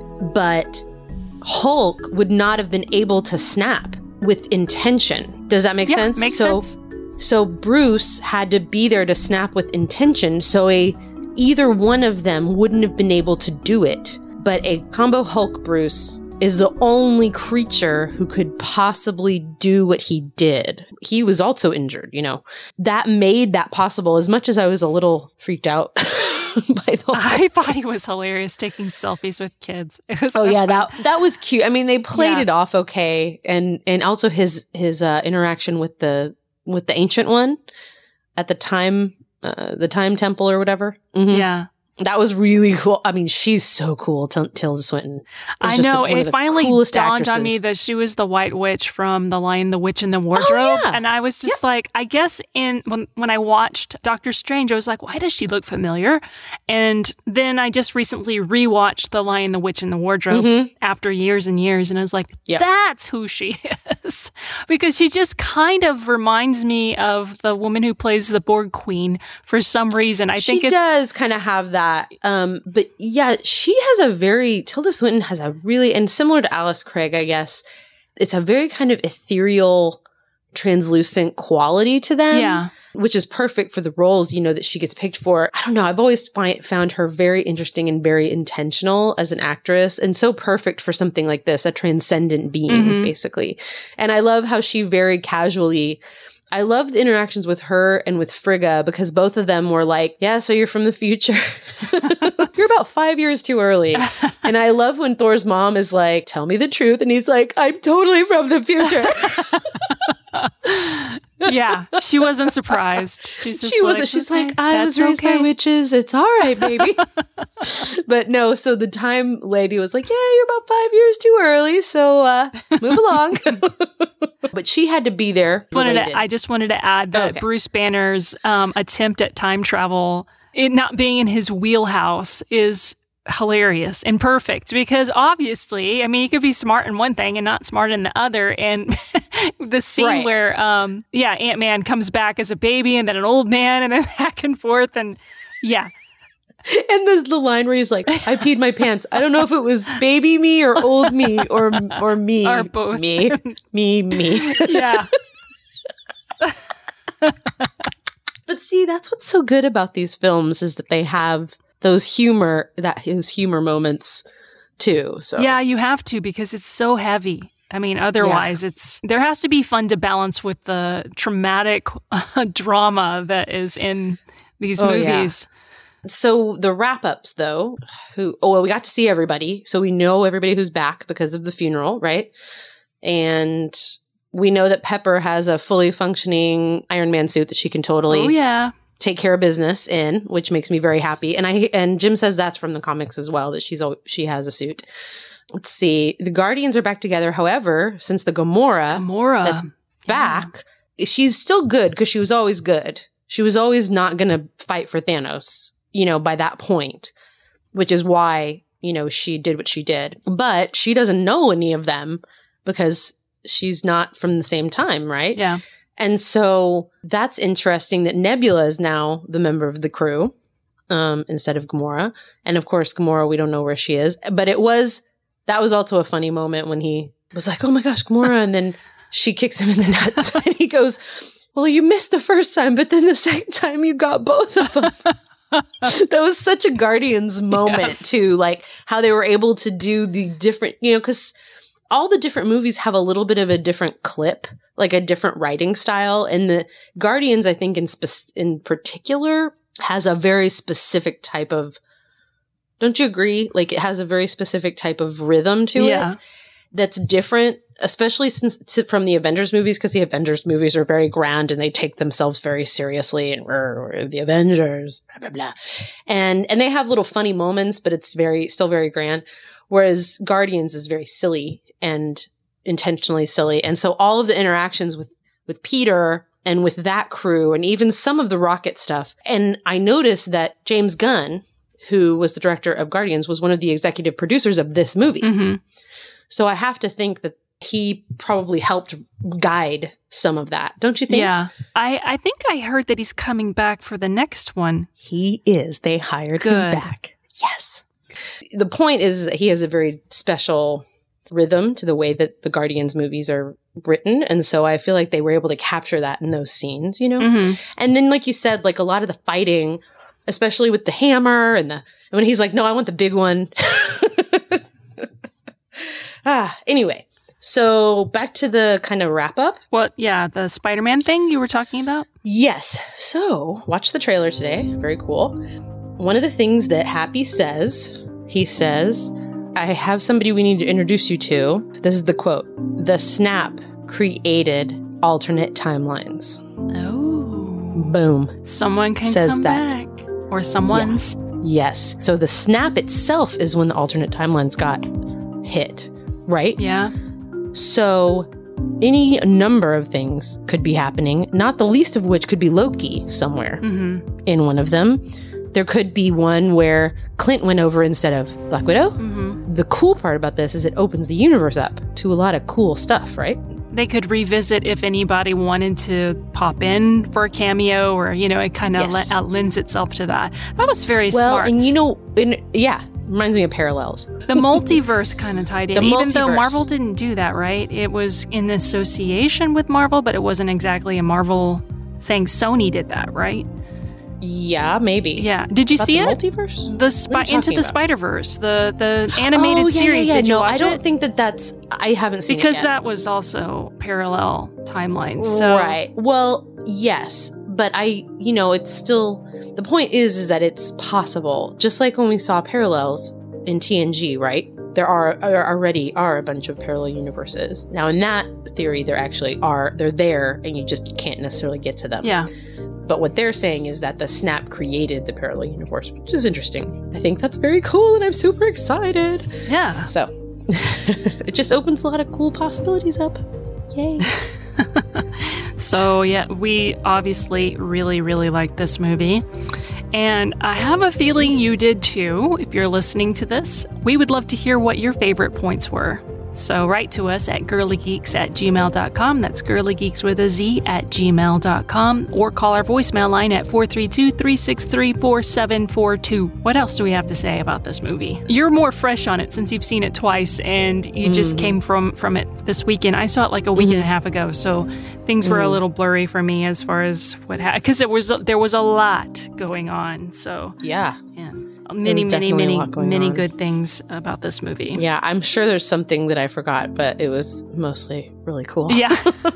But Hulk would not have been able to snap with intention. Does that make Yeah, sense? makes so, sense. So Bruce had to be there to snap with intention. So a either one of them wouldn't have been able to do it. But a Combo Hulk Bruce is the only creature who could possibly do what he did. He was also injured, you know. That made that possible, as much as I was a little freaked out by the whole I thought he was hilarious taking selfies with kids. It was Oh so yeah, funny. that that was cute. I mean, they played Yeah. it off okay, and and also his his uh, interaction with the with the ancient one at the time, uh, the time temple or whatever. Mhm. Yeah. That was really cool. I mean, she's so cool, Til- Tilda Swinton. Is I just know. one of It the finally coolest dawned on me actresses. that she was the White Witch from The Lion, the Witch, and the Wardrobe. yeah. And I was just like, I guess in when, when I watched Doctor Strange, I was like, why does she look familiar? And then I just recently rewatched The Lion, the Witch, and the Wardrobe Mhm. after years and years. And I was like, Yeah. that's who she is. Because she just kind of reminds me of the woman who plays the Borg Queen for some reason. I she think it's. does kind of have that. Um, but yeah, she has a very, Tilda Swinton has a really, and similar to Alice Craig, I guess, it's a very kind of ethereal, translucent quality to them. Yeah. Which is perfect for the roles, you know, that she gets picked for. I don't know. I've always find, found her very interesting and very intentional as an actress, and so perfect for something like this, a transcendent being, Mhm. basically. And I love how she very casually, I love the interactions with her and with Frigga, because both of them were like, yeah, so you're from the future. You're about five years too early. And I love when Thor's mom is like, tell me the truth. And he's like, I'm totally from the future. Yeah, she wasn't surprised. She's just She like, wasn't. She's "Okay, like, I was that's raised okay." by witches. It's all right, baby. But no, so the time lady was like, yeah, you're about five years too early. So uh, move along. But she had to be there. Wanted related. to, I just wanted to add that Okay. Bruce Banner's um, attempt at time travel, it not being in his wheelhouse, is hilarious and perfect, because obviously, I mean, he could be smart in one thing and not smart in the other. And the scene Right. where, um, yeah, Ant-Man comes back as a baby and then an old man and then back and forth. And yeah, And there's the line where he's like, I peed my pants. I don't know if it was baby me or old me or or me. Or both. Me. Me, me. yeah. But see, that's what's so good about these films, is that they have those humor, that those humor moments too. So Yeah, you have to, because it's so heavy. I mean, otherwise, it's there has to be fun to balance with the traumatic uh, drama that is in these Oh, yeah. movies. So the wrap-ups, though, who oh well, we got to see everybody, so we know everybody who's back because of the funeral, right? And we know that Pepper has a fully functioning Iron Man suit that she can totally Oh yeah, take care of business in, which makes me very happy. And I and Jim says that's from the comics as well, that she's al- she has a suit. Let's see, the Guardians are back together. However, since the Gamora Gamora. that's back, she's still good because she was always good. She was always not going to fight for Thanos, you know, by that point, which is why, you know, she did what she did. But she doesn't know any of them because she's not from the same time, right? Yeah. And so that's interesting that Nebula is now the member of the crew um, instead of Gamora. And of course, Gamora, we don't know where she is. But it was, that was also a funny moment when he was like, oh my gosh, Gamora. And then she kicks him in the nuts. And he goes, well, you missed the first time, but then the second time you got both of them. That was such a Guardians moment yes. too, like how they were able to do the different, you know, because all the different movies have a little bit of a different clip, like a different writing style. And the Guardians, I think in spe- in particular, has a very specific type of, don't you agree? Like it has a very specific type of rhythm to yeah. it that's different, especially since t- from the Avengers movies, because the Avengers movies are very grand and they take themselves very seriously and we're the Avengers, blah, blah, blah. And, and they have little funny moments, but it's very, still very grand. Whereas Guardians is very silly and intentionally silly. And so all of the interactions with, with Peter and with that crew and even some of the Rocket stuff. And I noticed that James Gunn, who was the director of Guardians, was one of the executive producers of this movie. Mm-hmm. So I have to think that he probably helped guide some of that. Don't you think? Yeah. I, I think I heard that he's coming back for the next one. He is. They hired Good. him back. Yes. The point is that he has a very special rhythm to the way that the Guardians movies are written. And so I feel like they were able to capture that in those scenes, you know? Mm-hmm. And then, like you said, like a lot of the fighting, especially with the hammer and the, and when he's like, no, I want the big one. ah, anyway. So back to the kind of wrap up. What? Yeah, the Spider-Man thing you were talking about? Yes. So watch the trailer today. Very cool. One of the things that Happy says, he says, I have somebody we need to introduce you to. This is the quote. The snap created alternate timelines. Oh. Boom. Someone can says come that. back. Or someone's. Yeah. Yes. So the snap itself is when the alternate timelines got hit, right? Yeah. So any number of things could be happening, not the least of which could be Loki somewhere mm-hmm. in one of them. There could be one where Clint went over instead of Black Widow. Mm-hmm. The cool part about this is it opens the universe up to a lot of cool stuff, right? They could revisit if anybody wanted to pop in for a cameo or, you know, it kind of yes. le- lends itself to that. That was very well, smart. And, you know, in, yeah, reminds me of Parallels. The multiverse kind of tied in, the even multiverse. though Marvel didn't do that, right? It was in association with Marvel, but it wasn't exactly a Marvel thing. Sony did that, right? Yeah, maybe. Yeah. Did you about see the it? Multiverse? The spi- Into the about? Spider-Verse, the the animated oh, yeah, series. Yeah, yeah. Did you no, watch I don't it? think that that's. I haven't seen because it yet. that was also parallel timelines. So. Right. Well, yes, but I, you know, it's still. The point is, is that it's possible. Just like when we saw Parallels in T N G, right? There are, are already are a bunch of parallel universes. Now, in that theory, there actually are. They're there, and you just can't necessarily get to them. Yeah. But what they're saying is that the snap created the parallel universe, which is interesting. I think that's very cool, and I'm super excited. Yeah. So it just opens a lot of cool possibilities up. Yay. So, yeah, we obviously really, really like this movie. And I have a feeling you did too, if you're listening to this. We would love to hear what your favorite points were. So write to us at girlygeeks at gmail dot com. That's girlygeeks with a Z at gmail dot com. Or call our voicemail line at four three two, three six three, four seven four two. What else do we have to say about this movie? You're more fresh on it since you've seen it twice and you mm. just came from, from it this weekend. I saw it like a week mm. and a half ago, so things were mm. a little blurry for me as far as what happened. Because it was, there was a lot going on. So yeah. Yeah. Many, many, many, many on. good things about this movie. Yeah, I'm sure there's something that I forgot, but it was mostly really cool. Yeah.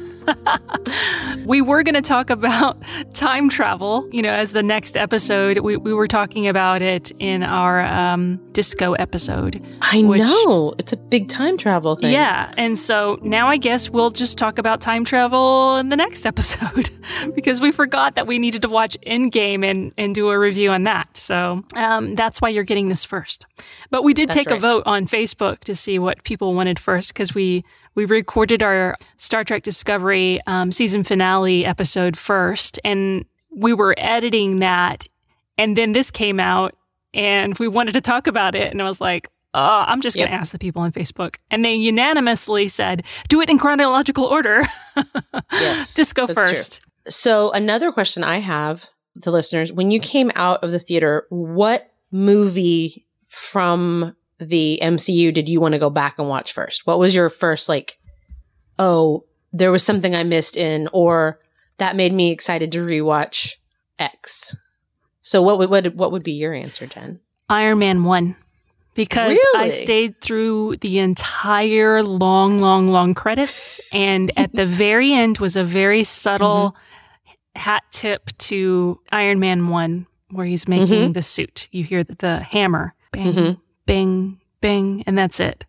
We were going to talk about time travel, you know, as the next episode. We, we were talking about it in our um, disco episode. I which, know. It's a big time travel thing. Yeah. And so now I guess we'll just talk about time travel in the next episode because we forgot that we needed to watch Endgame and, and do a review on that. So um, that's why you're getting this first. But we did that's take right. a vote on Facebook to see what people wanted first because we... We recorded our Star Trek Discovery um, season finale episode first, and we were editing that, and then this came out, and we wanted to talk about it, and I was like, Uh, I'm just going to yep. ask the people on Facebook. And they unanimously said, do it in chronological order. Yes. Just go first. True. So another question I have to listeners, when you came out of the theater, what movie from the M C U did you want to go back and watch first? What was your first, like, oh, there was something I missed in, or that made me excited to rewatch X? So what would, what, what would be your answer, Jen? Iron Man one. Because really? I stayed through the entire long, long, long credits. And at the very end was a very subtle mm-hmm. hat tip to Iron Man one, where he's making mm-hmm. the suit. You hear the, the hammer, bang, mm-hmm. bang, bang, and that's it.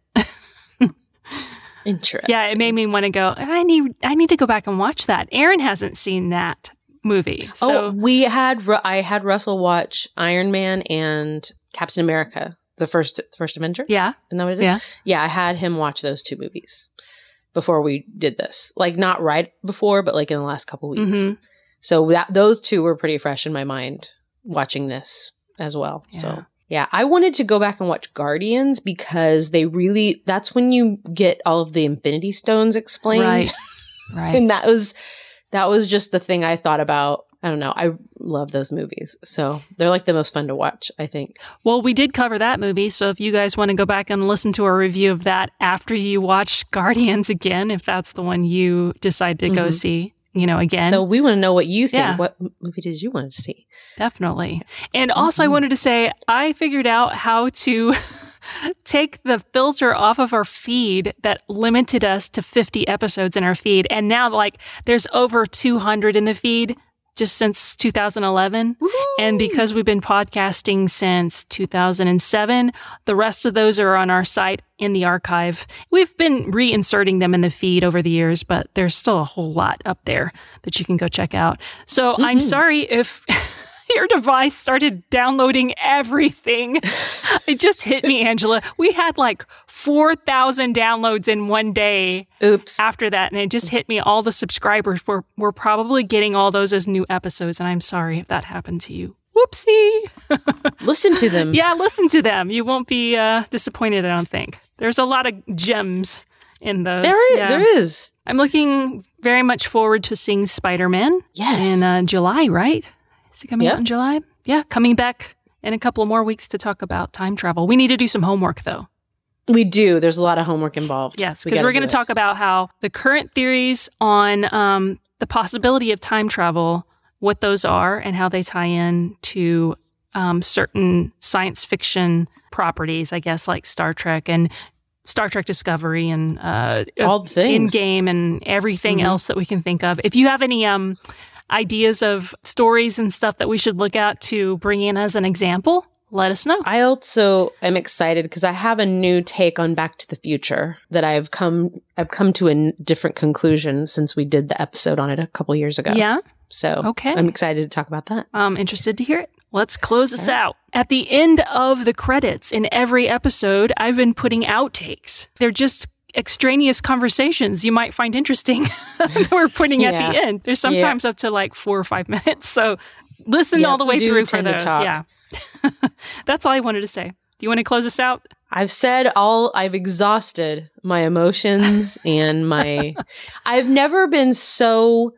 Interesting. Yeah, it made me want to go, I need I need to go back and watch that. Aaron hasn't seen that movie. So. Oh, we had, I had Russell watch Iron Man and Captain America. The first the first Avenger? Yeah. Isn't that what it is? Yeah. Yeah, I had him watch those two movies before we did this. Like, not right before, but like in the last couple weeks. Mm-hmm. So that those two were pretty fresh in my mind watching this as well. Yeah. So, yeah. I wanted to go back and watch Guardians because they really, that's when you get all of the Infinity Stones explained. Right. Right. And that was, that was just the thing I thought about. I don't know. I love those movies. So they're like the most fun to watch, I think. Well, we did cover that movie. So if you guys want to go back and listen to our review of that after you watch Guardians again, if that's the one you decide to mm-hmm. go see, you know, again. So we want to know what you think. Yeah. What movie did you want to see? Definitely. And also mm-hmm. I wanted to say, I figured out how to take the filter off of our feed that limited us to fifty episodes in our feed. And now, like, there's over two hundred in the feed. Just since two thousand eleven. Woo! And because we've been podcasting since two thousand seven, the rest of those are on our site in the archive. We've been reinserting them in the feed over the years, but there's still a whole lot up there that you can go check out. So mm-hmm. I'm sorry if your device started downloading everything. It just hit me, Angela. We had like four thousand downloads in one day. Oops. After that. And it just hit me. All the subscribers were, were probably getting all those as new episodes. And I'm sorry if that happened to you. Whoopsie. Listen to them. Yeah, listen to them. You won't be uh, disappointed, I don't think. There's a lot of gems in those. There is. Yeah. There is. I'm looking very much forward to seeing Spider-Man. Yes. In uh, July, right? Is it coming yep. out in July? Yeah, coming back in a couple of more weeks to talk about time travel. We need to do some homework, though. We do. There's a lot of homework involved. Yes, because we we're going to talk about how the current theories on um, the possibility of time travel, what those are, and how they tie in to um, certain science fiction properties, I guess, like Star Trek and Star Trek Discovery and uh, all the things. Endgame and everything mm-hmm. else that we can think of. If you have any um, ideas of stories and stuff that we should look at to bring in as an example, let us know. I also am excited because I have a new take on Back to the Future that I've come I've come to a different conclusion since we did the episode on it a couple years ago. Yeah. So okay. I'm excited to talk about that. I'm interested to hear it. Let's close this right. out. At the end of the credits in every episode, I've been putting outtakes. They're just extraneous conversations you might find interesting that we're putting yeah. at the end. There's sometimes yeah. up to like four or five minutes. So listen yeah, all the way through for those. To yeah. That's all I wanted to say. Do you want to close us out? I've said all, I've exhausted my emotions and my, I've never been so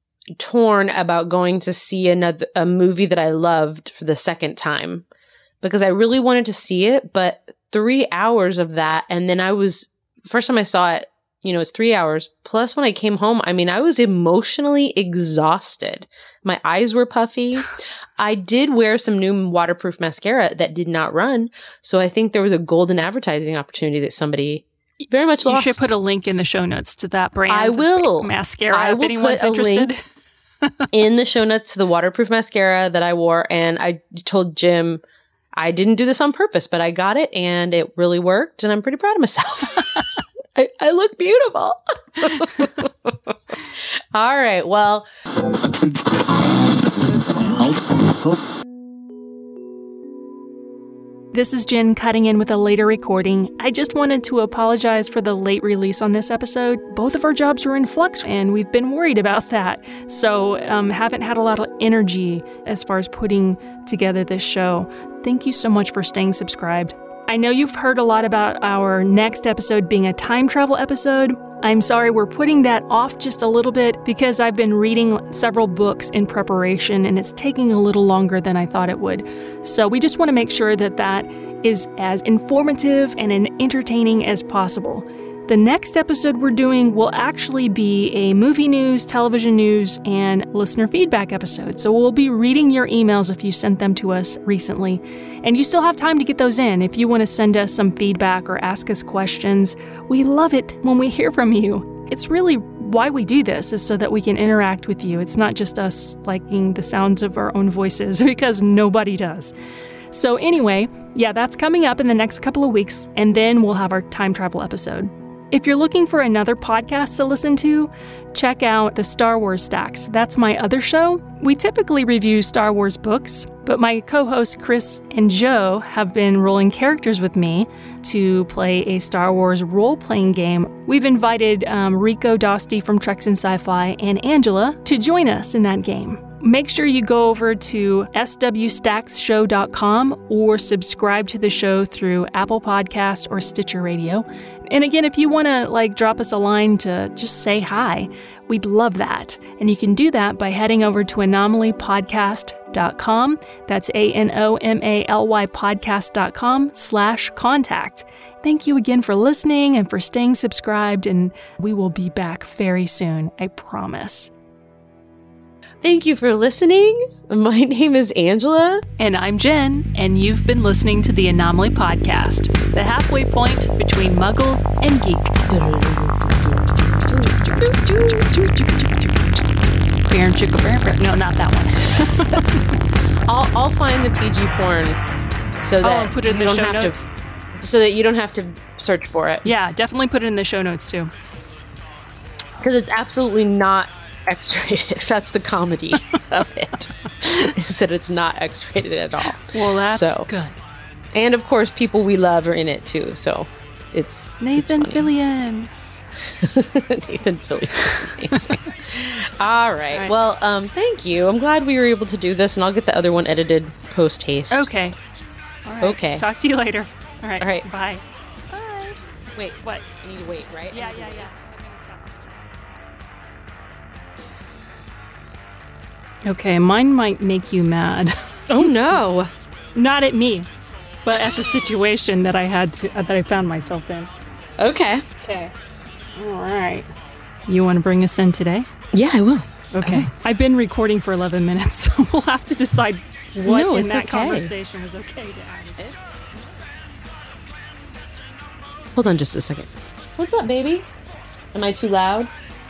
torn about going to see another, a movie that I loved for the second time because I really wanted to see it, but three hours of that. And then I was, first time I saw it, you know, it's three hours. Plus when I came home, I mean, I was emotionally exhausted. My eyes were puffy. I did wear some new waterproof mascara that did not run. So I think there was a golden advertising opportunity that somebody very much lost. You should put a link in the show notes to that brand. I will. Mascara I if will anyone's put a interested. Link in the show notes to the waterproof mascara that I wore. And I told Jim, I didn't do this on purpose, but I got it and it really worked. And I'm pretty proud of myself. I, I look beautiful. All right. Well. This is Jen cutting in with a later recording. I just wanted to apologize for the late release on this episode. Both of our jobs were in flux, and we've been worried about that. So um, haven't had a lot of energy as far as putting together this show. Thank you so much for staying subscribed. I know you've heard a lot about our next episode being a time travel episode. I'm sorry we're putting that off just a little bit because I've been reading several books in preparation and it's taking a little longer than I thought it would. So we just want to make sure that that is as informative and entertaining as possible. The next episode we're doing will actually be a movie news, television news, and listener feedback episode. So we'll be reading your emails if you sent them to us recently. And you still have time to get those in if you want to send us some feedback or ask us questions. We love it when we hear from you. It's really why we do this, is so that we can interact with you. It's not just us liking the sounds of our own voices, because nobody does. So anyway, yeah, that's coming up in the next couple of weeks, and then we'll have our time travel episode. If you're looking for another podcast to listen to, check out the Star Wars Stacks. That's my other show. We typically review Star Wars books, but my co-hosts Chris and Joe have been rolling characters with me to play a Star Wars role-playing game. We've invited um, Rico Dosti from Treks and Sci-Fi and Angela to join us in that game. Make sure you go over to s w stacks show dot com or subscribe to the show through Apple Podcasts or Stitcher Radio. And again, if you want to like drop us a line to just say hi, we'd love that. And you can do that by heading over to anomaly podcast dot com. That's A N O M A L Y podcast dot com slash contact. Thank you again for listening and for staying subscribed, and we will be back very soon, I promise. Thank you for listening. My name is Angela. And I'm Jen, and you've been listening to the Anomaly Podcast, the halfway point between Muggle and Geek. No, not that one. I'll, I'll find the P G porn so that oh, put it in you the don't show have notes. to, so that you don't have to search for it. Yeah, definitely put it in the show notes too. Because it's absolutely not X-rated. That's the comedy of it. Is that it's not X-rated at all. Well, that's so, good. And of course, people we love are in it too. So it's Nathan it's Fillion. Nathan Fillion. Amazing. All right. All right. Well, um, thank you. I'm glad we were able to do this, and I'll get the other one edited post haste. Okay. All right. Okay. Talk to you later. All right. All right. Bye. Bye. Wait. What? I need to wait, right? Yeah, yeah, yeah. Okay, mine might make you mad. Oh no. Not at me, but at the situation that I had to uh, that I found myself in. Okay. Okay. All right. You want to bring us in today? Yeah, I will. Okay. I will. I've been recording for eleven minutes, so we'll have to decide what no, in it's that okay. conversation was okay to add. Hold on just a second. What's up, baby? Am I too loud?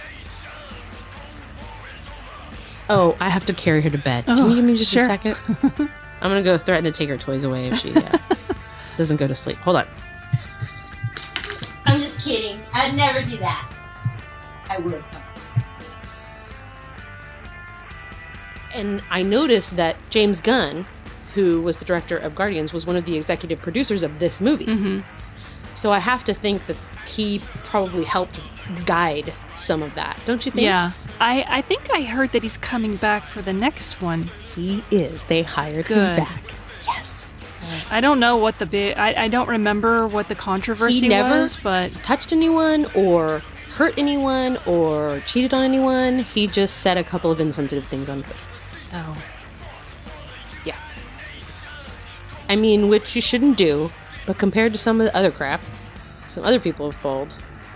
Oh, I have to carry her to bed. Oh, Can you give me just sure. a second? I'm going to go threaten to take her toys away if she uh, doesn't go to sleep. Hold on. I'm just kidding. I'd never do that. I would. And I noticed that James Gunn, who was the director of Guardians, was one of the executive producers of this movie. Mm-hmm. So I have to think that he probably helped guide some of that. Don't you think? Yeah. I, I think I heard that he's coming back for the next one. He is. They hired Good. him back. Yes. I don't know what the big... I, I don't remember what the controversy He never was, but... touched anyone or hurt anyone or cheated on anyone. He just said a couple of insensitive things on Twitter. Oh. Yeah. I mean, which you shouldn't do, but compared to some of the other crap some other people have pulled,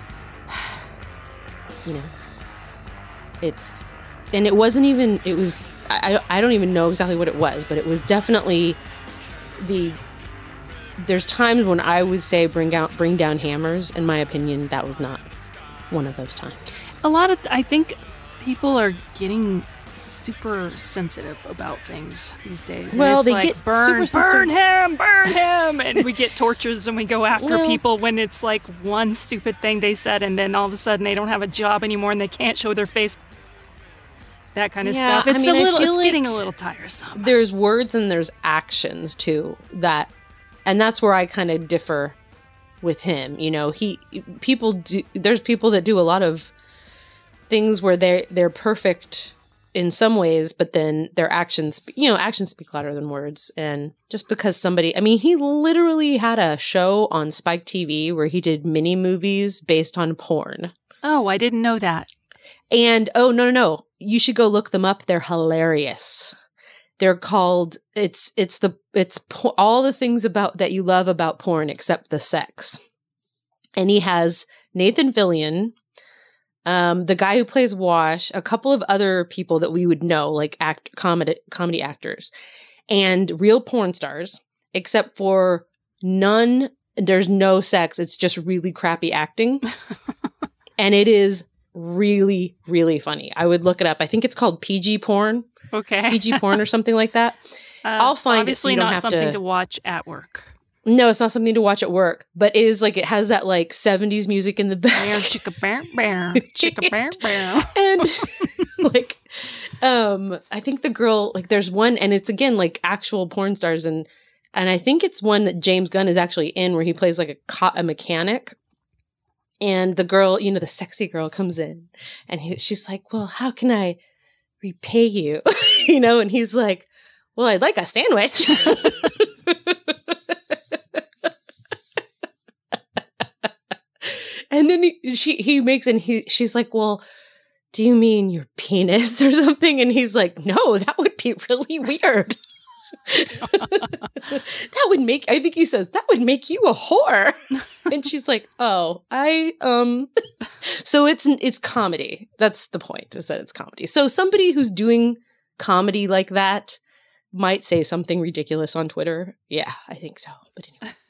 you know, it's... And it wasn't even... It was... I, I don't even know exactly what it was, but it was definitely the... There's times when I would say bring out bring down hammers. In my opinion, that was not one of those times. A lot of... I think people are getting super sensitive about things these days. And Well, it's they like, get burn, super burn sensitive. him, burn him, and we get tortures and we go after Well- people when it's like one stupid thing they said, and then all of a sudden they don't have a job anymore and they can't show their face. That kind of Yeah, stuff. I It's mean, I a little. feel It's like getting a little tiresome. There's words and there's actions too that, and that's where I kind of differ with him. You know, he people do. There's people that do a lot of things where they're they're perfect in some ways, but then their actions, you know, actions speak louder than words. And just because somebody, I mean, he literally had a show on Spike T V where he did mini movies based on porn. Oh, I didn't know that. And, oh, no, no, no. You should go look them up. They're hilarious. They're called, it's, it's the, it's po- all the things about that you love about porn except the sex. And he has Nathan Fillion, Um, the guy who plays Wash, a couple of other people that we would know, like act comedy comedy actors, and real porn stars, except for none. There's no sex. It's just really crappy acting, and it is really, really funny. I would look it up. I think it's called P G porn. Okay, P G porn or something like that. Uh, I'll find obviously it so you don't not have something to... to watch at work. No, it's not something to watch at work, but it is like it has that like seventies music in the back. Chicka bear bear, chicka bear bear, and like, um, I think the girl like there's one, and it's again like actual porn stars, and and I think it's one that James Gunn is actually in where he plays like a co- a mechanic, and the girl, you know, the sexy girl comes in, and he, she's like, "Well, how can I repay you?" you know, and he's like, "Well, I'd like a sandwich." And then he, she, he makes, and he, she's like, well, do you mean your penis or something? And he's like, no, that would be really weird. That would make, I think he says, that would make you a whore. And she's like, oh, I, um, so it's, it's comedy. That's the point, is that it's comedy. So somebody who's doing comedy like that might say something ridiculous on Twitter. Yeah, I think so. But anyway.